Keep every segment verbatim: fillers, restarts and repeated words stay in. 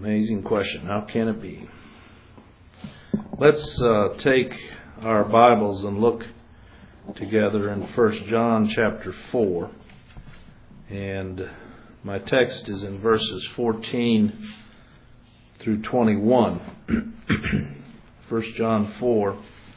Amazing question. How can it be? Let's uh, take our Bibles and look together in First John chapter four. And my text is in verses fourteen through twenty-one. First John four,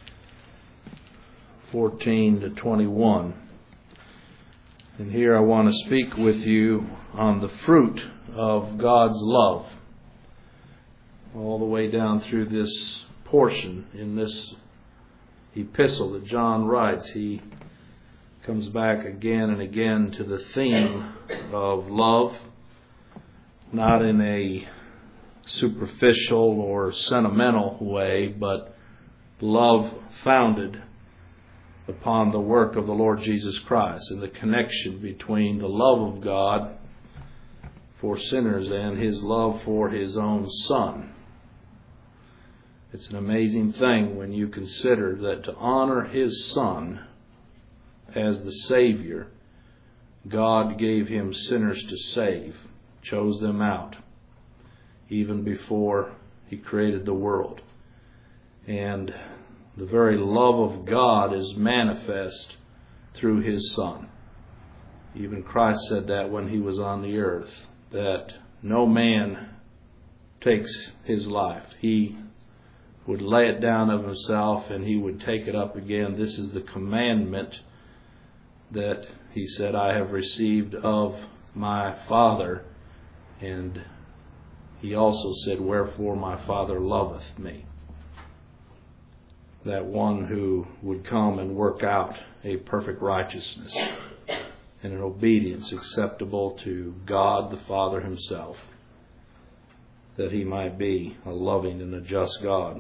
fourteen to twenty-one. And here I want to speak with you on the fruit of God's love. All the way down through this portion in this epistle that John writes, he comes back again and again to the theme of love, not in a superficial or sentimental way, but love founded upon the work of the Lord Jesus Christ and the connection between the love of God for sinners and His love for His own Son. It's an amazing thing when you consider that to honor His Son as the Savior, God gave Him sinners to save, chose them out, even before He created the world. And the very love of God is manifest through His Son. Even Christ said that when He was on the earth, that no man takes His life. He would lay it down of Himself and He would take it up again. This is the commandment that He said, I have received of my Father. And He also said, wherefore my Father loveth me. That one who would come and work out a perfect righteousness and an obedience acceptable to God the Father Himself, that He might be a loving and a just God.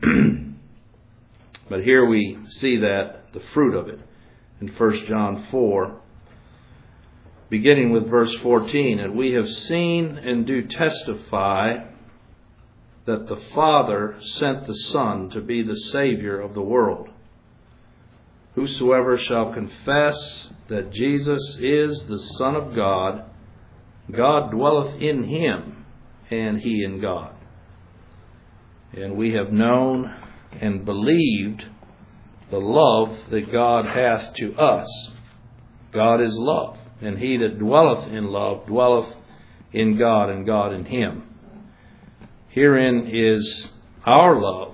But here we see that, the fruit of it, in First John four, beginning with verse fourteen. And we have seen and do testify that the Father sent the Son to be the Savior of the world. Whosoever shall confess that Jesus is the Son of God, God dwelleth in Him, and He in God. And we have known and believed the love that God hath to us. God is love, and he that dwelleth in love dwelleth in God, and God in him. Herein is our love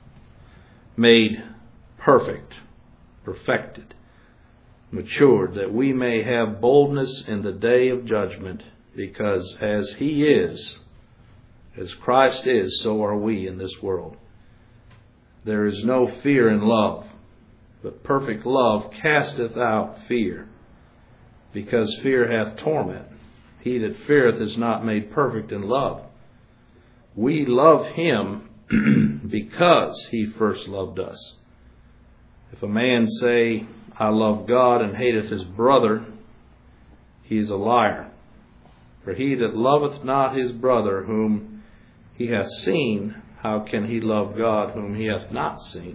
made perfect, perfected, matured, that we may have boldness in the day of judgment, because as He is, as Christ is, so are we in this world. There is no fear in love, but perfect love casteth out fear, because fear hath torment. He that feareth is not made perfect in love. We love Him because He first loved us. If a man say, I love God, and hateth his brother, he is a liar. For he that loveth not his brother whom he hath seen, how can he love God whom he hath not seen?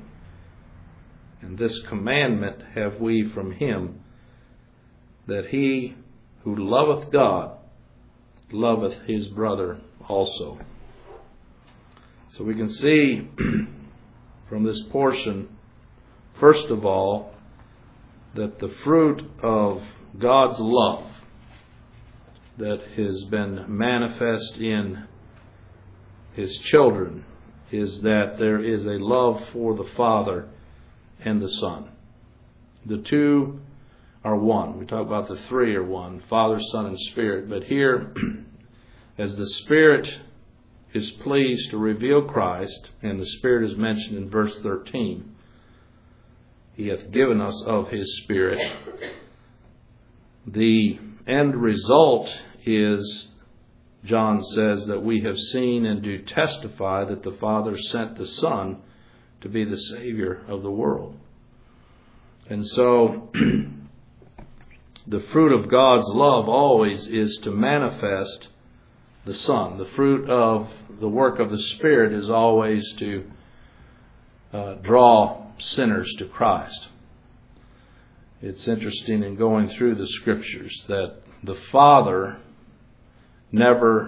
And this commandment have we from Him, that he who loveth God loveth his brother also. So we can see from this portion, first of all, that the fruit of God's love that has been manifest in His children is that there is a love for the Father and the Son. The two are one. We talk about the three are one, Father, Son, and Spirit. But here, as the Spirit is pleased to reveal Christ, and the Spirit is mentioned in verse thirteen, He hath given us of His Spirit. The end result is, John says, that we have seen and do testify that the Father sent the Son to be the Savior of the world. And so, the fruit of God's love always is to manifest the Son. The fruit of the work of the Spirit is always to uh, draw sinners to Christ. It's interesting in going through the Scriptures that the Father never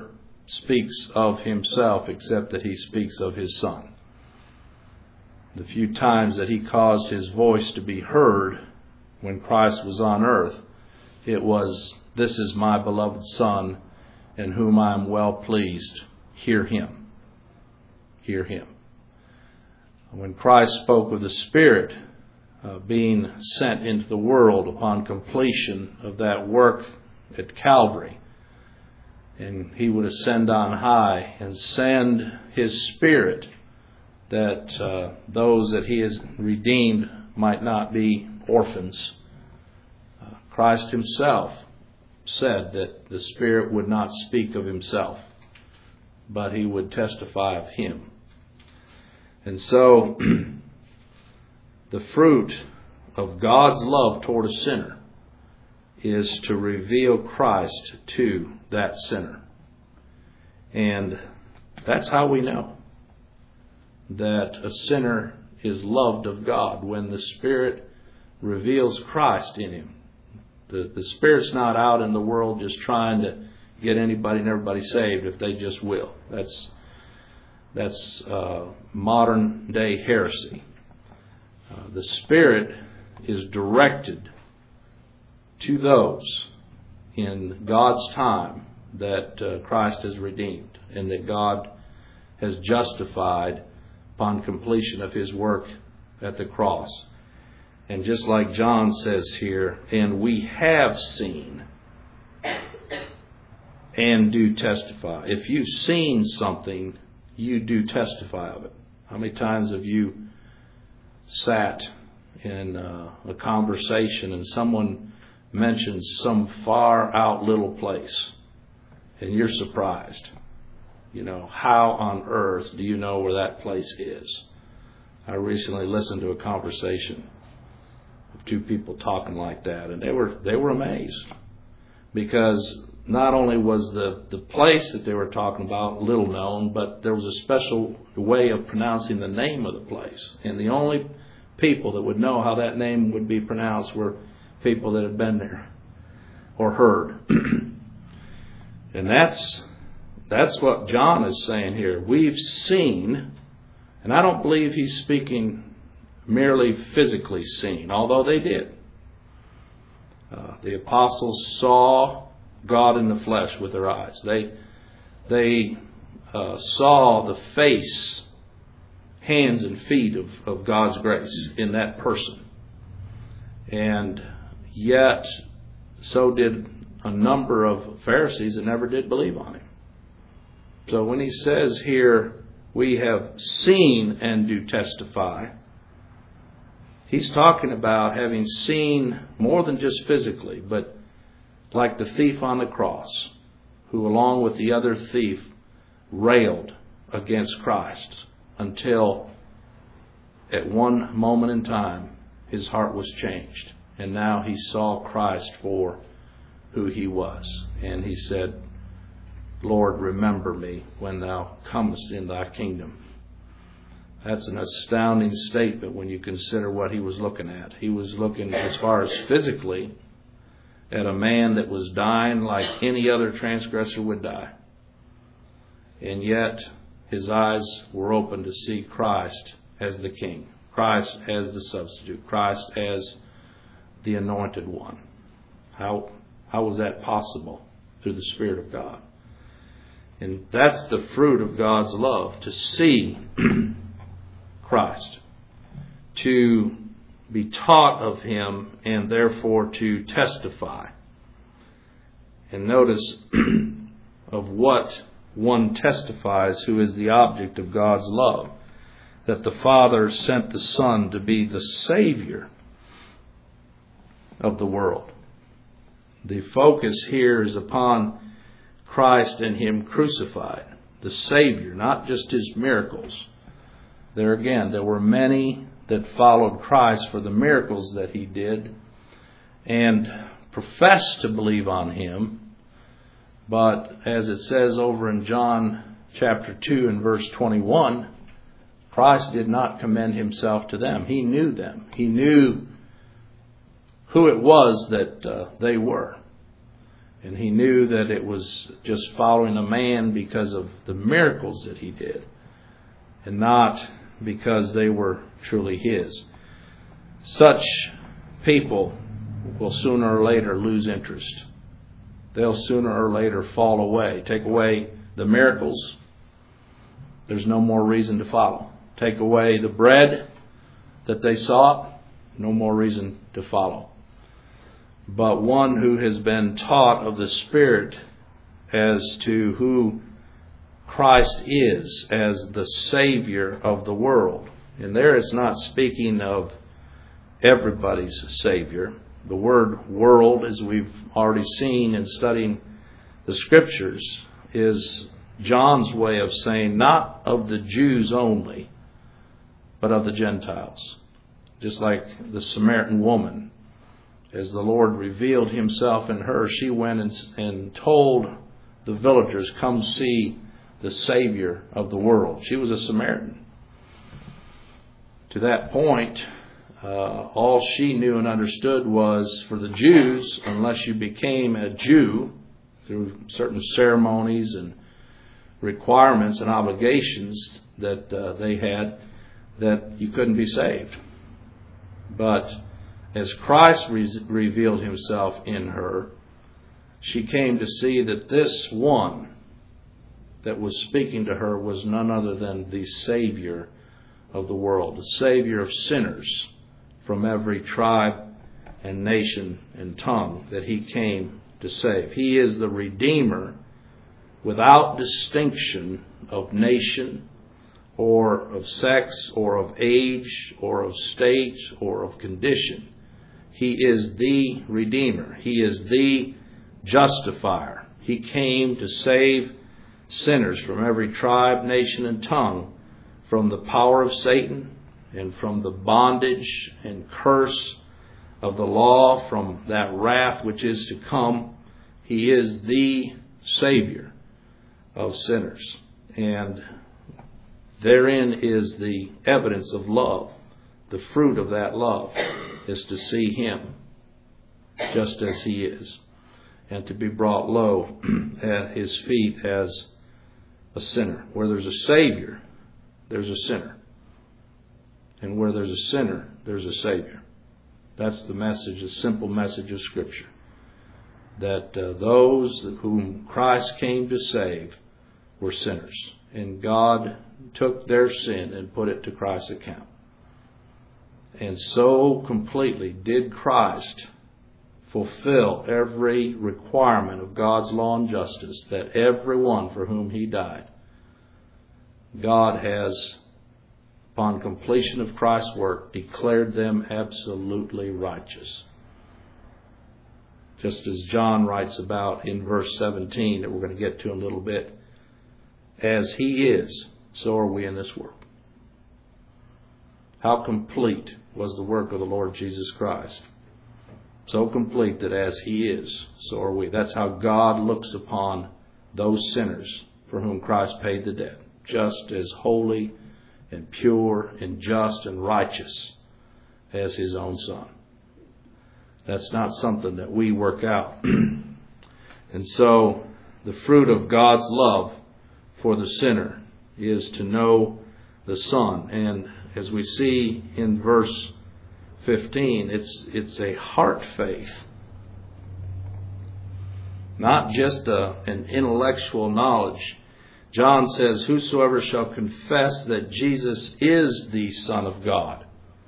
speaks of himself except that he speaks of his Son. The few times that he caused his voice to be heard when Christ was on earth, it was, "This is my beloved Son, in whom I am well pleased. Hear him." Hear him. When Christ spoke of the Spirit uh, being sent into the world upon completion of that work at Calvary, and he would ascend on high and send his Spirit that uh, those that he has redeemed might not be orphans. Uh, Christ himself said that the Spirit would not speak of himself, but he would testify of him. And so, the fruit of God's love toward a sinner is to reveal Christ to that sinner. And that's how we know that a sinner is loved of God, when the Spirit reveals Christ in him. The, the Spirit's not out in the world just trying to get anybody and everybody saved if they just will. That's that's uh, modern day heresy. Uh, the Spirit is directed to those in God's time that uh, Christ has redeemed and that God has justified upon completion of his work at the cross. And just like John says here, "And we have seen and do testify." If you've seen something, you do testify of it. How many times have you sat in uh, a conversation and someone mentions some far out little place and you're surprised? You know, how on earth do you know where that place is? I recently listened to a conversation of two people talking like that, and they were they were amazed, because not only was the, the place that they were talking about little known, but there was a special way of pronouncing the name of the place. And the only people that would know how that name would be pronounced were people that had been there or heard. And that's that's what John is saying here. We've seen, and I don't believe he's speaking merely physically seen, although they did. Uh, the apostles saw God in the flesh with their eyes. They they uh, saw the face, hands and feet of, of God's grace in that person. And yet, so did a number of Pharisees that never did believe on him. So when he says here, "We have seen and do testify," he's talking about having seen more than just physically, but like the thief on the cross, who along with the other thief railed against Christ until at one moment in time his heart was changed. And now he saw Christ for who he was. And he said, "Lord, remember me when thou comest in thy kingdom." That's an astounding statement when you consider what he was looking at. He was looking, as far as physically, at a man that was dying like any other transgressor would die. And yet, his eyes were open to see Christ as the King, Christ as the substitute, Christ as the anointed one. How, how was that possible? Through the Spirit of God. And that's the fruit of God's love, to see Christ, to be taught of him, and therefore to testify. And notice of what one testifies who is the object of God's love, that the Father sent the Son to be the Savior of the world. The focus here is upon Christ and him crucified, the Savior, not just his miracles. There again, there were many that followed Christ for the miracles that he did and professed to believe on him. But as it says over in John chapter two and verse twenty-one, Christ did not commend himself to them. He knew them. He knew who it was that uh, they were. And he knew that it was just following a man because of the miracles that he did, and not because they were truly his. Such people will sooner or later lose interest. They'll sooner or later fall away. Take away the miracles, there's no more reason to follow. Take away the bread that they sought, no more reason to follow. But one who has been taught of the Spirit as to who Christ is as the Savior of the world. And there it's not speaking of everybody's Savior. The word world, as we've already seen in studying the Scriptures, is John's way of saying not of the Jews only, but of the Gentiles. Just like the Samaritan woman. As the Lord revealed himself in her, she went and, and told the villagers, come see the Savior of the world. She was a Samaritan. To that point, uh, all she knew and understood was for the Jews, unless you became a Jew through certain ceremonies and requirements and obligations that uh, they had, that you couldn't be saved. But as Christ re- revealed himself in her, she came to see that this one that was speaking to her was none other than the Savior of the world, the Savior of sinners from every tribe and nation and tongue that he came to save. He is the Redeemer without distinction of nation or of sex or of age or of state or of condition. He is the Redeemer. He is the Justifier. He came to save sinners from every tribe, nation, and tongue from the power of Satan and from the bondage and curse of the law, from that wrath which is to come. He is the Savior of sinners. And therein is the evidence of love. The fruit of that love is to see him just as he is, and to be brought low at his feet as a sinner. Where there's a Savior, there's a sinner. And where there's a sinner, there's a Savior. That's the message, the simple message of Scripture. That uh, those whom Christ came to save were sinners. And God took their sin and put it to Christ's account. And so completely did Christ fulfill every requirement of God's law and justice that everyone for whom he died, God has, upon completion of Christ's work, declared them absolutely righteous. Just as John writes about in verse seventeen, that we're going to get to in a little bit, as he is, so are we in this world. How complete was the work of the Lord Jesus Christ. So complete that as he is, so are we. That's how God looks upon those sinners for whom Christ paid the debt. Just as holy and pure and just and righteous as his own Son. That's not something that we work out. And so the fruit of God's love for the sinner is to know the Son. And as we see in verse fifteen, it's it's a heart faith. Not just a, an intellectual knowledge. John says, whosoever shall confess that Jesus is the Son of God.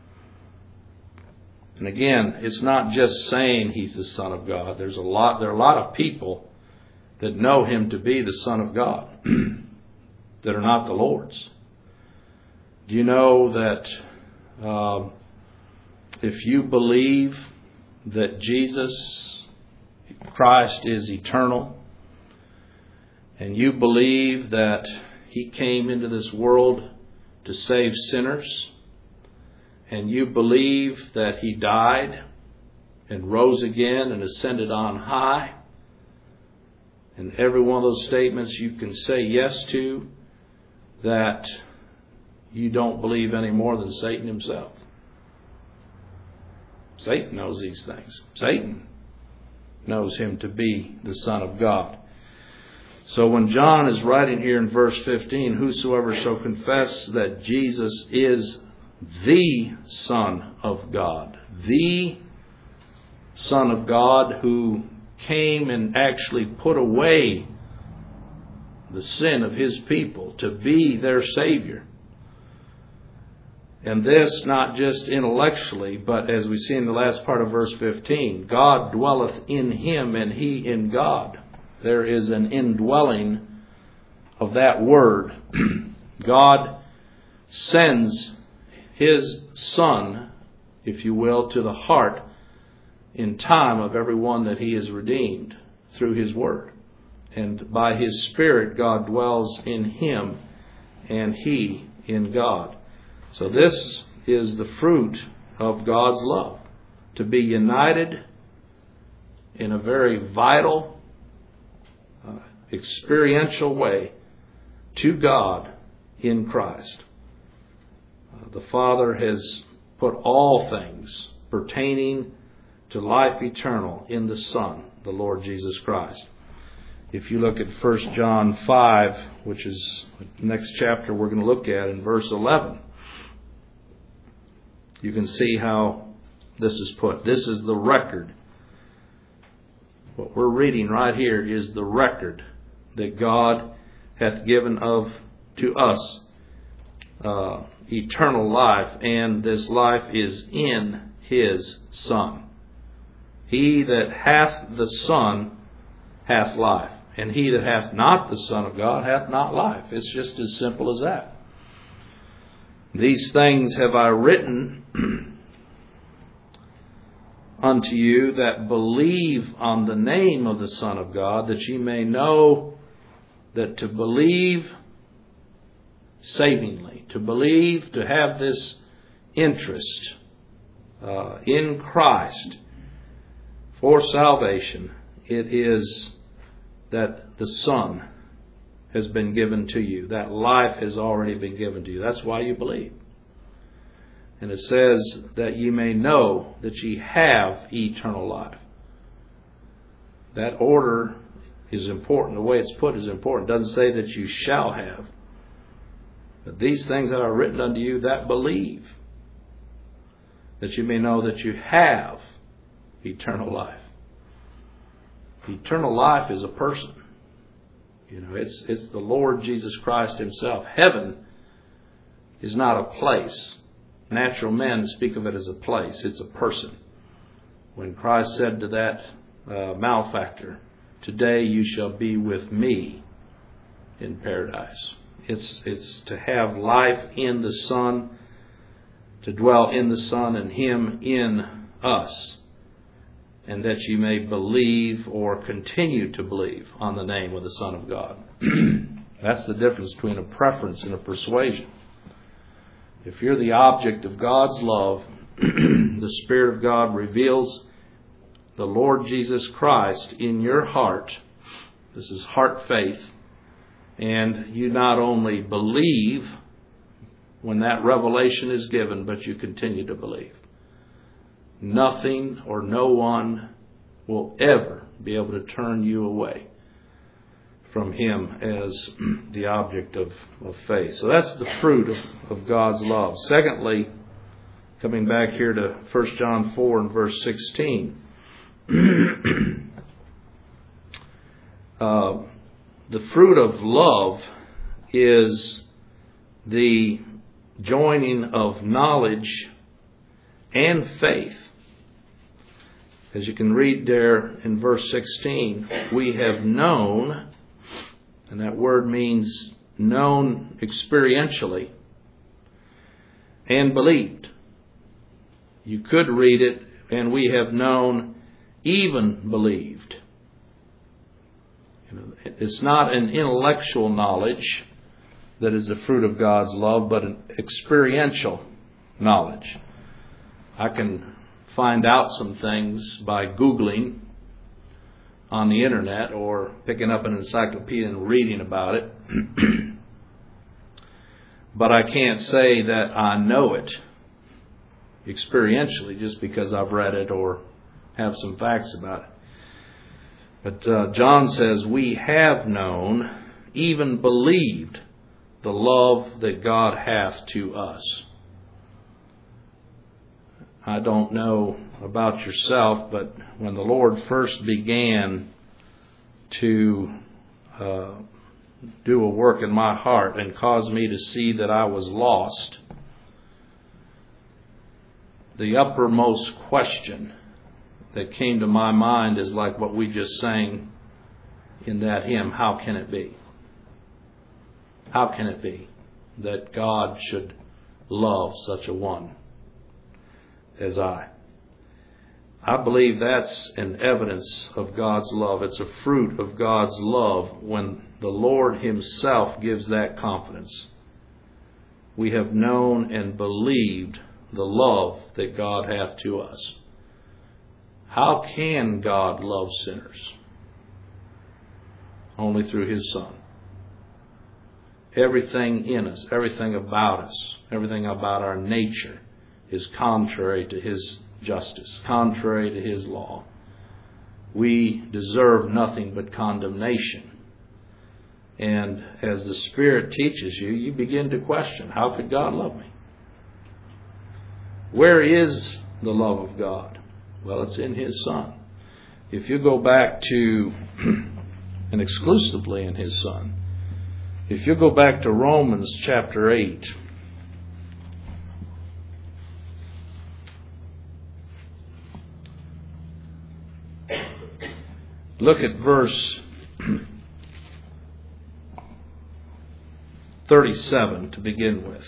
And again, it's not just saying he's the Son of God. There's a lot, there are a lot of people that know him to be the Son of God that are not the Lord's. Do you know that um, if you believe that Jesus Christ is eternal, and you believe that he came into this world to save sinners, and you believe that he died and rose again and ascended on high, and every one of those statements you can say yes to, that you don't believe any more than Satan himself. Satan knows these things. Satan knows him to be the Son of God. So when John is writing here in verse fifteen, whosoever shall confess that Jesus is the Son of God, the Son of God who came and actually put away the sin of his people to be their Savior. And this not just intellectually, but as we see in the last part of verse fifteen, God dwelleth in him and he in God. There is an indwelling of that word. God sends his Son, if you will, to the heart in time of everyone that he has redeemed through his word. And by his Spirit, God dwells in him and he in God. So this is the fruit of God's love, to be united in a very vital, uh, experiential way to God in Christ. Uh, the Father has put all things pertaining to life eternal in the Son, the Lord Jesus Christ. If you look at First John five, which is the next chapter we're going to look at in verse eleven, you can see how this is put. This is the record. What we're reading right here is the record that God hath given of to us uh, eternal life, and this life is in his Son. He that hath the Son hath life, and he that hath not the Son of God hath not life. It's just as simple as that. These things have I written unto you that believe on the name of the Son of God, that ye may know that to believe savingly, to believe, to have this interest uh, in Christ for salvation, it is that the Son has been given to you. That life has already been given to you. That's why you believe. And it says that ye may know that ye have eternal life. That order is important. The way it's put is important. It doesn't say that you shall have. But these things that are written unto you that believe, that you may know that you have eternal life. Eternal life is a person. You know, it's it's the Lord Jesus Christ himself. Heaven is not a place. Natural men speak of it as a place. It's a person. When Christ said to that uh, malefactor, today you shall be with me in paradise. It's it's to have life in the Son, to dwell in the Son and him in us, and that you may believe or continue to believe on the name of the Son of God. That's the difference between a preference and a persuasion. If you're the object of God's love, the Spirit of God reveals the Lord Jesus Christ in your heart. This is heart faith. And you not only believe when that revelation is given, but you continue to believe. Nothing or no one will ever be able to turn you away from him as the object of, of faith. So that's the fruit of, of God's love. Secondly, coming back here to First John four and verse sixteen, uh, the fruit of love is the joining of knowledge and faith. As you can read there in verse sixteen, we have known, and that word means known experientially, and believed. You could read it, and we have known, even believed. It's not an intellectual knowledge that is the fruit of God's love, but an experiential knowledge. I can find out some things by Googling on the internet or picking up an encyclopedia and reading about it. But I can't say that I know it experientially just because I've read it or have some facts about it. But uh, John says, we have known, even believed, the love that God hath to us. I don't know about yourself, but when the Lord first began to uh, do a work in my heart and caused me to see that I was lost, the uppermost question that came to my mind is like what we just sang in that hymn, how can it be? How can it be that God should love such a one as I? I believe that's an evidence of God's love. It's a fruit of God's love when the Lord Himself gives that confidence. We have known and believed the love that God hath to us. How can God love sinners? Only through His Son. Everything in us, everything about us, everything about our nature is contrary to His justice, contrary to His law. We deserve nothing but condemnation. And as the Spirit teaches you, you begin to question, how could God love me? Where is the love of God? Well, it's in His Son. If you go back to, and exclusively in His Son, if you go back to Romans chapter eight, look at verse thirty-seven to begin with.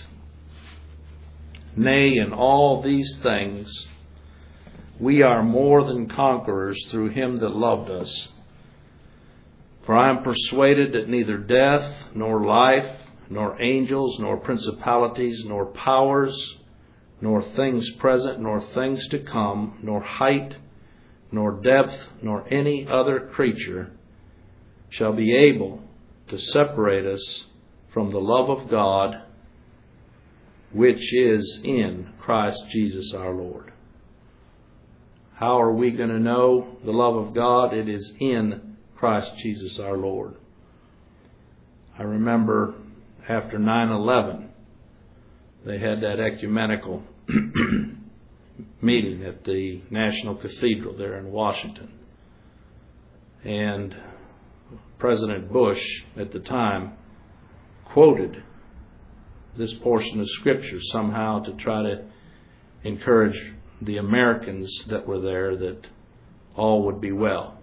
Nay, in all these things we are more than conquerors through Him that loved us. For I am persuaded that neither death, nor life, nor angels, nor principalities, nor powers, nor things present, nor things to come, nor height, nor depth, nor any other creature shall be able to separate us from the love of God, which is in Christ Jesus our Lord. How are we going to know the love of God? It is in Christ Jesus our Lord. I remember after nine eleven, they had that ecumenical meeting at the National Cathedral there in Washington. And President Bush at the time quoted this portion of Scripture somehow to try to encourage the Americans that were there that all would be well.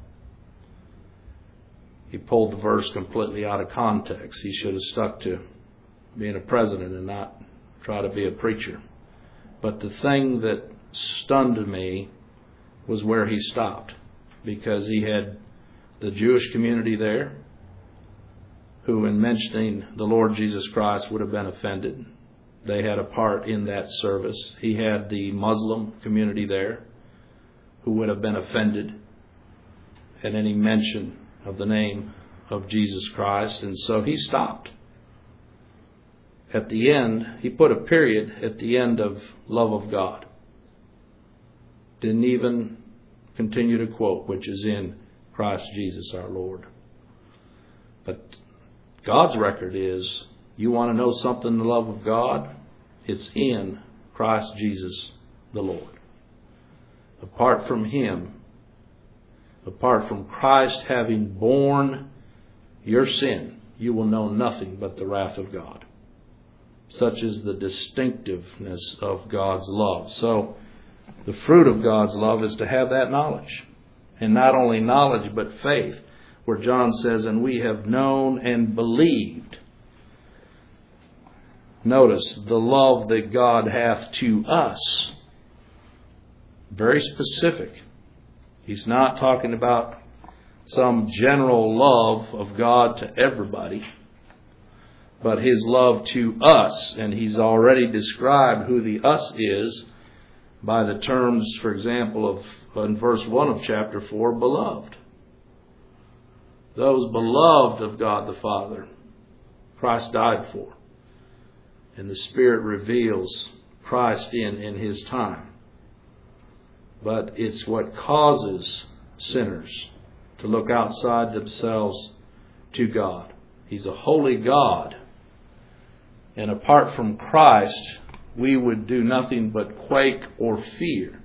He pulled the verse completely out of context. He should have stuck to being a president and not try to be a preacher. But the thing that stunned me was where he stopped, because he had the Jewish community there who, in mentioning the Lord Jesus Christ, would have been offended. They had a part in that service. He had the Muslim community there who would have been offended at any mention of the name of Jesus Christ. And so he stopped. At the end, he put a period at the end of love of God. Didn't even continue to quote, which is in Christ Jesus our Lord. But God's record is, you want to know something, the love of God? It's in Christ Jesus the Lord. Apart from Him, apart from Christ having borne your sin, you will know nothing but the wrath of God. Such is the distinctiveness of God's love. So, the fruit of God's love is to have that knowledge. And not only knowledge, but faith. Where John says, and we have known and believed. Notice, the love that God hath to us. Very specific. He's not talking about some general love of God to everybody, but His love to us. And He's already described who the us is by the terms, for example, of in verse one of chapter four, beloved. Those beloved of God the Father, Christ died for. And the Spirit reveals Christ in in His time. But it's what causes sinners to look outside themselves to God. He's a holy God. And apart from Christ, we would do nothing but quake or fear.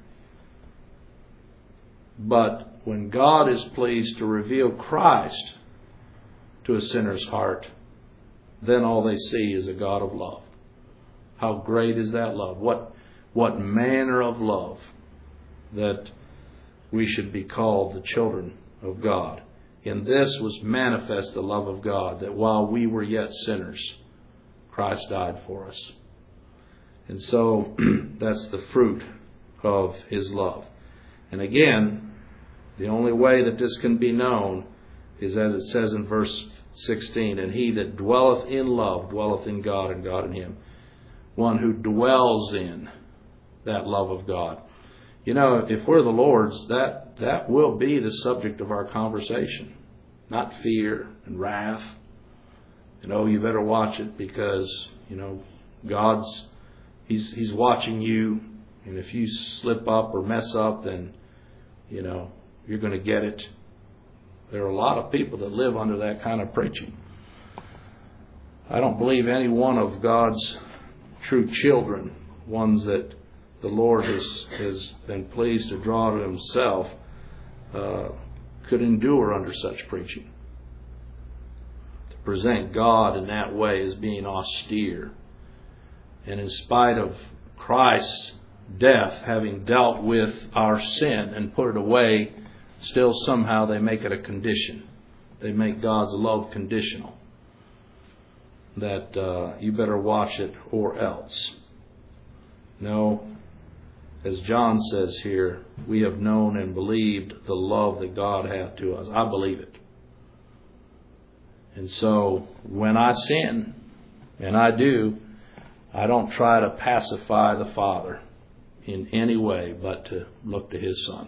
But when God is pleased to reveal Christ to a sinner's heart, then all they see is a God of love. How great is that love? What, what manner of love that we should be called the children of God. In this was manifest the love of God, that while we were yet sinners, Christ died for us. And so that's the fruit of His love. And again, the only way that this can be known is as it says in verse sixteen, and he that dwelleth in love dwelleth in God, and God in him. One who dwells in that love of God. You know, if we're the Lord's, that, that will be the subject of our conversation. Not fear and wrath. And oh, you better watch it because, you know, God's, He's He's watching you. And if you slip up or mess up, then, you know, you're going to get it. There are a lot of people that live under that kind of preaching. I don't believe any one of God's true children, ones that the Lord has, has been pleased to draw to Himself, uh, could endure under such preaching. To present God in that way as being austere. And in spite of Christ's death having dealt with our sin and put it away, still somehow they make it a condition. They make God's love conditional. That uh, you better watch it or else. No, as John says here, we have known and believed the love that God hath to us. I believe it. And so when I sin, and I do, I don't try to pacify the Father in any way but to look to His Son.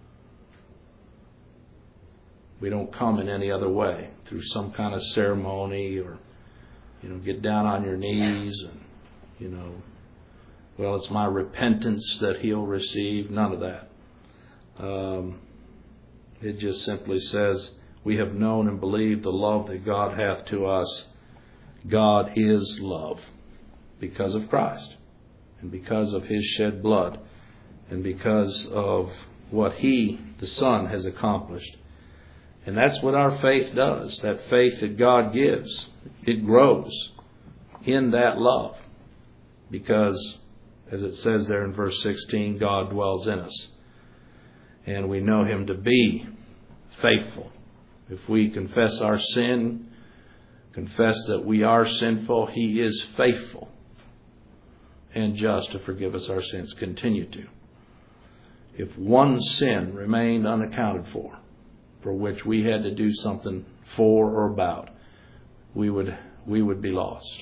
We don't come in any other way, through some kind of ceremony or, you know, get down on your knees and, you know, well, it's my repentance that He'll receive. None of that. Um, it just simply says, we have known and believed the love that God hath to us. God is love because of Christ and because of His shed blood and because of what He, the Son, has accomplished. And that's what our faith does. That faith that God gives, it grows in that love. Because, as it says there in verse sixteen, God dwells in us. And we know Him to be faithful. If we confess our sin, confess that we are sinful, He is faithful and just to forgive us our sins. Continue to. If one sin remained unaccounted for, for which we had to do something for or about, we would we would be lost.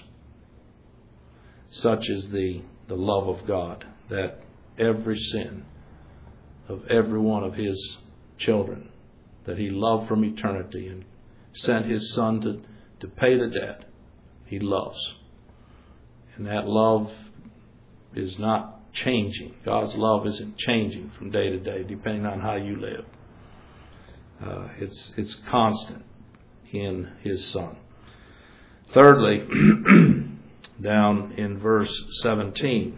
Such is the, the love of God, that every sin of every one of His children that He loved from eternity and sent His Son to, to pay the debt, He loves. And that love is not changing. God's love isn't changing from day to day, depending on how you live. Uh, it's it's constant in His Son. Thirdly, down in verse seventeen,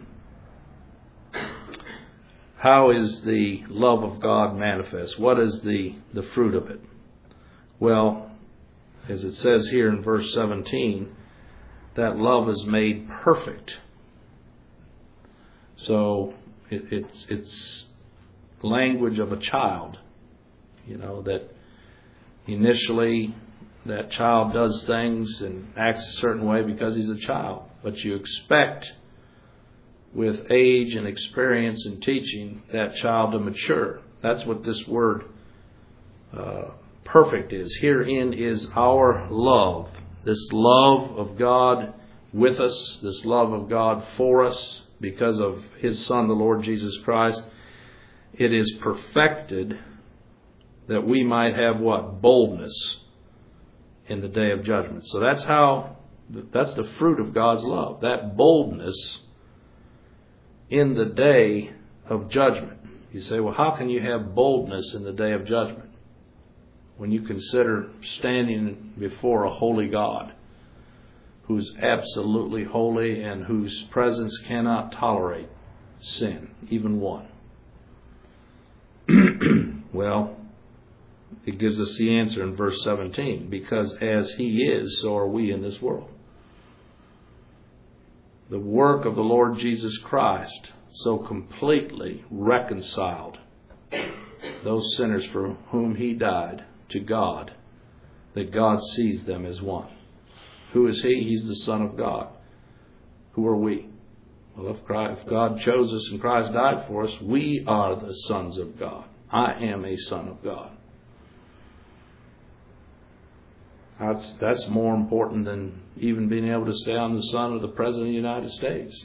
how is the love of God manifest? What is the, the fruit of it? Well, as it says here in verse seventeen, that love is made perfect. So it, it's it's language of a child. You know, that initially that child does things and acts a certain way because he's a child. But you expect with age and experience and teaching that child to mature. That's what this word uh, perfect is. Herein is our love. This love of God with us, this love of God for us because of His Son, the Lord Jesus Christ. It is perfected that we might have what? Boldness in the day of judgment. So that's how, that's the fruit of God's love. That boldness in the day of judgment. You say, well, how can you have boldness in the day of judgment? when you consider standing before a holy God who's absolutely holy and whose presence cannot tolerate sin, even one. Well, it gives us the answer in verse seventeen. Because as He is, so are we in this world. The work of the Lord Jesus Christ so completely reconciled those sinners for whom He died to God, that God sees them as one. Who is He? He's the Son of God. Who are we? Well, if, Christ, if God chose us and Christ died for us, we are the sons of God. I am a son of God. That's, that's more important than even being able to say I'm the son of the President of the United States.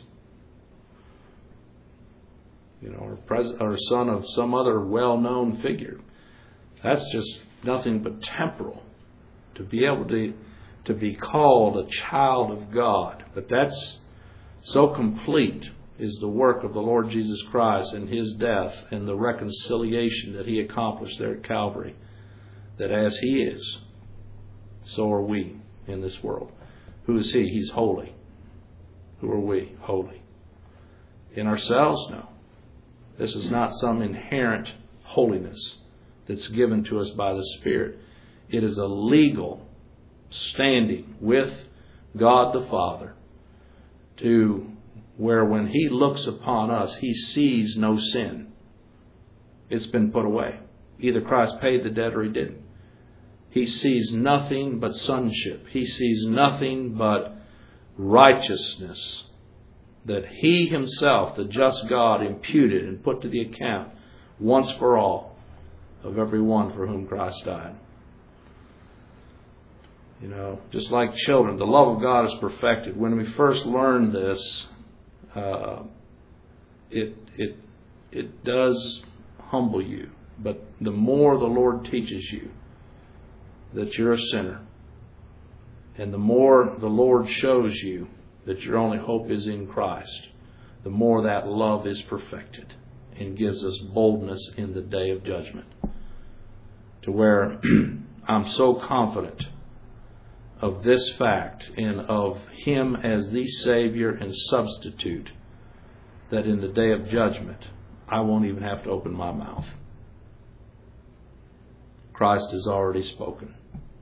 You know, or, pres- or son of some other well-known figure. That's just nothing but temporal. To be able to, to be called a child of God. But that's so complete is the work of the Lord Jesus Christ and His death and the reconciliation that He accomplished there at Calvary, that as He is, so are we in this world. Who is He? He's holy. Who are we? Holy. In ourselves? No. This is not some inherent holiness that's given to us by the Spirit. It is a legal standing with God the Father, to where when He looks upon us, He sees no sin. It's been put away. Either Christ paid the debt or He didn't. He sees nothing but sonship. He sees nothing but righteousness that He Himself, the just God, imputed and put to the account once for all of every one for whom Christ died. You know, just like children, the love of God is perfected. When we first learn this, uh, it it it does humble you. But the more the Lord teaches you that you're a sinner, and the more the Lord shows you that your only hope is in Christ, the more that love is perfected and gives us boldness in the day of judgment. To where I'm so confident of this fact and of Him as the Savior and substitute that in the day of judgment I won't even have to open my mouth. Christ has already spoken.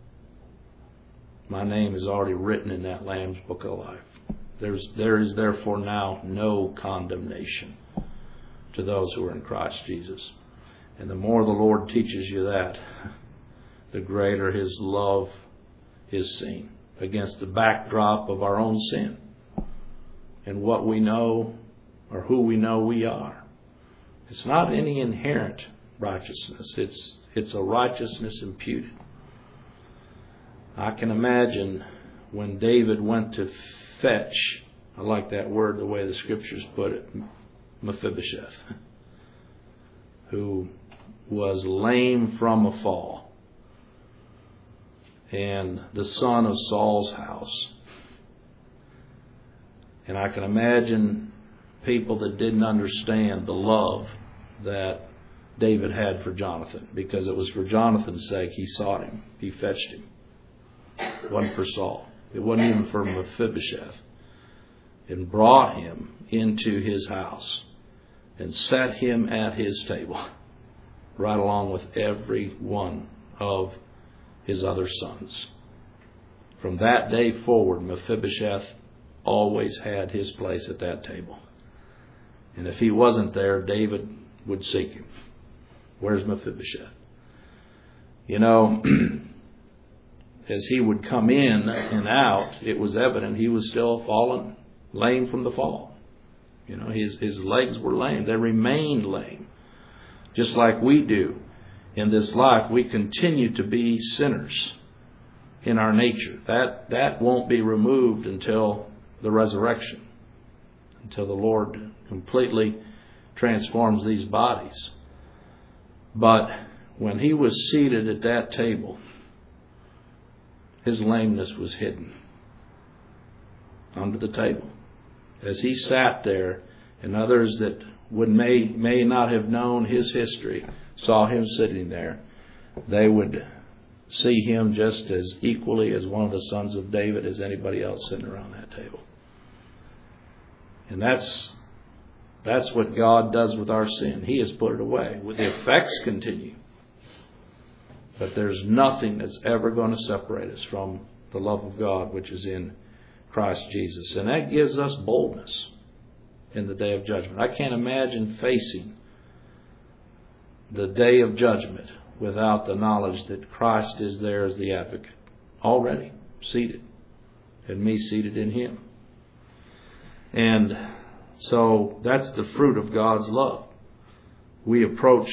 My name is already written in that Lamb's Book of Life. There's, there is therefore now no condemnation to those who are in Christ Jesus. And the more the Lord teaches you that, the greater His love is seen against the backdrop of our own sin and what we know or who we know we are. It's not any inherent righteousness. It's, it's a righteousness imputed. I can imagine when David went to fetch, I like that word, the way the Scriptures put it, Mephibosheth, who was lame from a fall, and the son of Saul's house. And I can imagine people that didn't understand the love that David had for Jonathan, because it was for Jonathan's sake he sought him, he fetched him. It wasn't for Saul. It wasn't even for Mephibosheth. And brought him into his house and set him at his table, right along with every one of his other sons. From that day forward, Mephibosheth always had his place at that table. And if he wasn't there, David would seek him. Where's Mephibosheth? You know, as he would come in and out, it was evident he was still fallen, lame from the fall. You know, his, his legs were lame. They remained lame. Just like we do in this life, we continue to be sinners in our nature. That, that won't be removed until the resurrection, until the Lord completely transforms these bodies. But when he was seated at that table, his lameness was hidden under the table. As he sat there, and others that would may may not have known his history saw him sitting there, they would see him just as equally as one of the sons of David as anybody else sitting around that table. And that's that's what God does with our sin. He has put it away. The effects continue. But there's nothing that's ever going to separate us from the love of God which is in Christ Jesus. And that gives us boldness in the day of judgment. I can't imagine facing the day of judgment without the knowledge that Christ is there as the advocate, already seated, and me seated in him. And so that's the fruit of God's love. We approach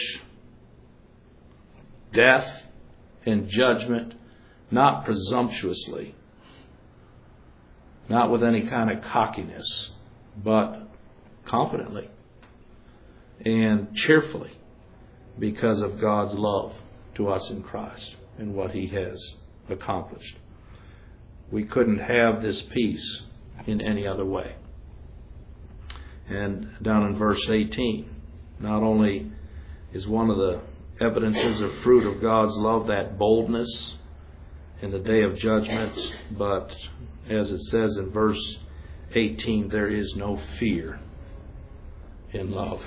death and judgment not presumptuously, not with any kind of cockiness, but confidently and cheerfully, because of God's love to us in Christ and what he has accomplished. We couldn't have this peace in any other way. And down in verse eighteen, not only is one of the evidences of fruit of God's love that boldness in the day of judgment, but as it says in verse eighteen, there is no fear in love.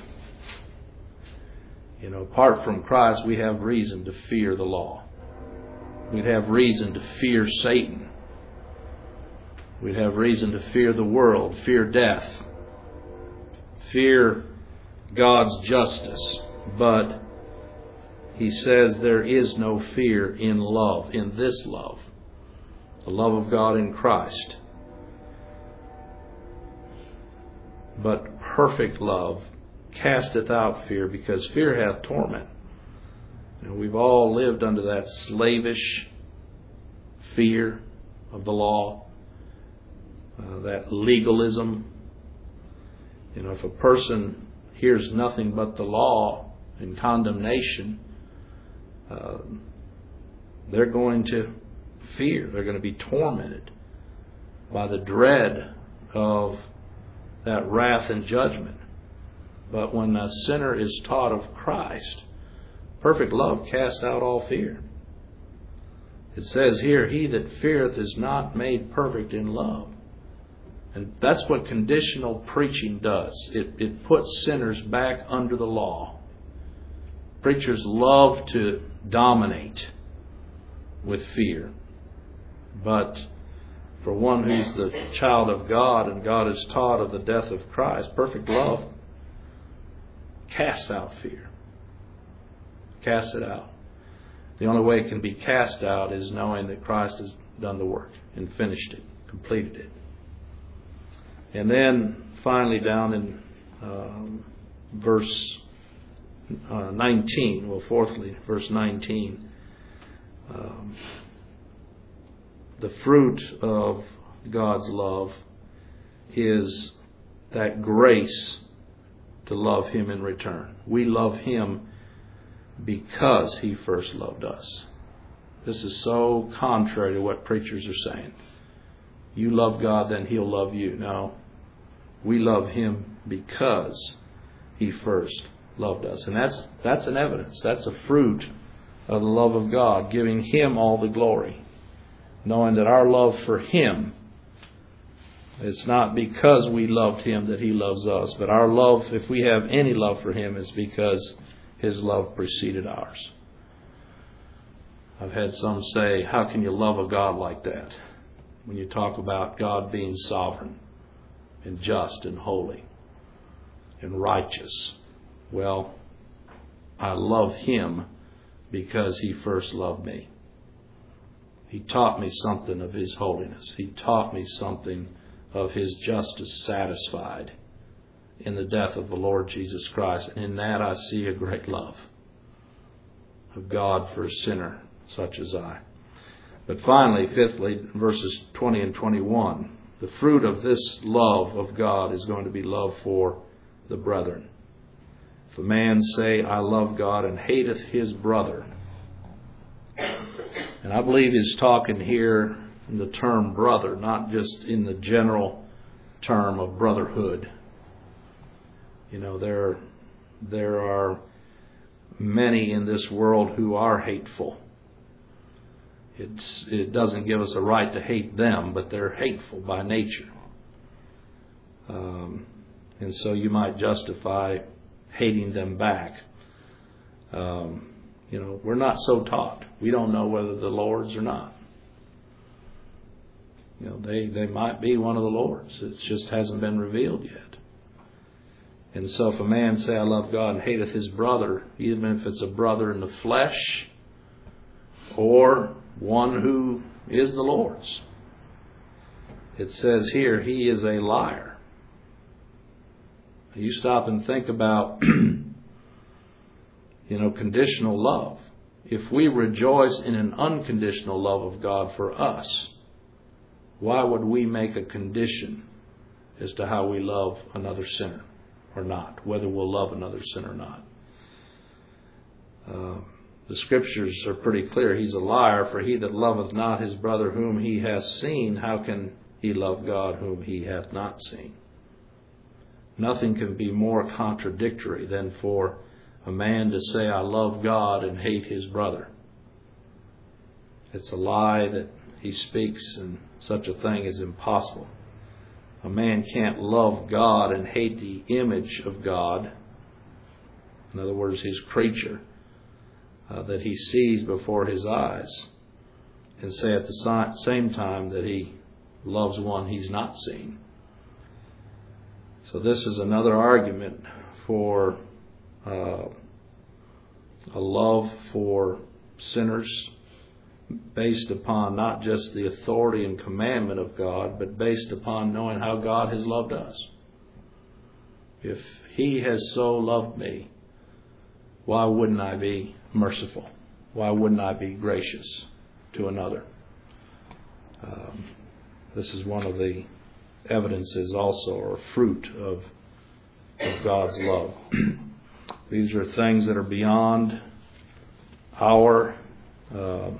You know, apart from Christ, we have reason to fear the law. We'd have reason to fear Satan. We'd have reason to fear the world, fear death, fear God's justice. But he says there is no fear in love, in this love, the love of God in Christ. But perfect love casteth out fear, because fear hath torment. You know, we've all lived under that slavish fear of the law, uh, that legalism. You know, if a person hears nothing but the law and condemnation, uh, they're going to fear. They're going to be tormented by the dread of that wrath and judgment. But when a sinner is taught of Christ, perfect love casts out all fear. It says here, he that feareth is not made perfect in love. And that's what conditional preaching does. It, it puts sinners back under the law. Preachers love to dominate with fear. But for one who's the child of God and God is taught of the death of Christ, perfect love casts out fear. Cast it out. The only way it can be cast out is knowing that Christ has done the work and finished it, completed it. And then finally down in um, verse uh, nineteen, well fourthly, verse nineteen, um, the fruit of God's love is that grace to love him in return. We love him because he first loved us. This is so contrary to what preachers are saying. You love God, then he'll love you. No, we love him because he first loved us. And that's that's an evidence. That's a fruit of the love of God, giving him all the glory. Knowing that our love for him, it's not because we loved him that he loves us, but our love, if we have any love for him, is because his love preceded ours. I've had some say, how can you love a God like that? When you talk about God being sovereign and just and holy and righteous. Well, I love him because he first loved me. He taught me something of his holiness. He taught me something of his justice satisfied in the death of the Lord Jesus Christ. And in that I see a great love of God for a sinner such as I. But finally, fifthly, verses twenty and twenty-one, the fruit of this love of God is going to be love for the brethren. If a man say, I love God, and hateth his brother. And I believe he's talking here in the term brother, not just in the general term of brotherhood. You know, there, there are many in this world who are hateful. It's, it doesn't give us a right to hate them, but they're hateful by nature. Um, and so you might justify hating them back. Um, you know, we're not so taught. We don't know whether the Lord's or not. You know, they, they might be one of the Lord's. It just hasn't been revealed yet. And so if a man say, I love God, and hateth his brother, even if it's a brother in the flesh or one who is the Lord's, it says here, he is a liar. You stop and think about, you know, conditional love. If we rejoice in an unconditional love of God for us, why would we make a condition as to how we love another sinner or not, whether we'll love another sinner or not? Uh, the Scriptures are pretty clear. He's a liar, for he that loveth not his brother whom he hath seen, how can he love God whom he hath not seen? Nothing can be more contradictory than for a man to say, I love God and hate his brother. It's a lie that he speaks, and such a thing is impossible. A man can't love God and hate the image of God, in other words, his creature, uh, that he sees before his eyes, and say at the same time that he loves one he's not seen. So this is another argument for uh, a love for sinners based upon not just the authority and commandment of God, but based upon knowing how God has loved us. If he has so loved me, why wouldn't I be merciful? Why wouldn't I be gracious to another? Um, this is one of the evidences also, or fruit of, of God's love. These are things that are beyond our uh,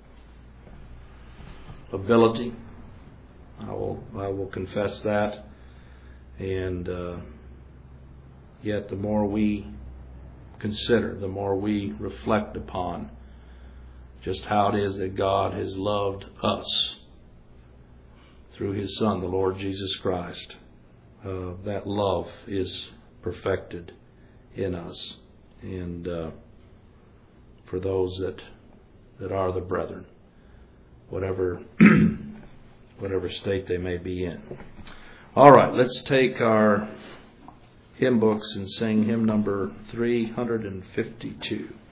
ability. I will I will confess that. And uh, yet the more we consider, the more we reflect upon just how it is that God has loved us through his Son, the Lord Jesus Christ. Uh, that love is perfected in us, and uh, for those that that are the brethren, whatever whatever state they may be in. All right, let's take our hymn books and sing hymn number three hundred fifty-two.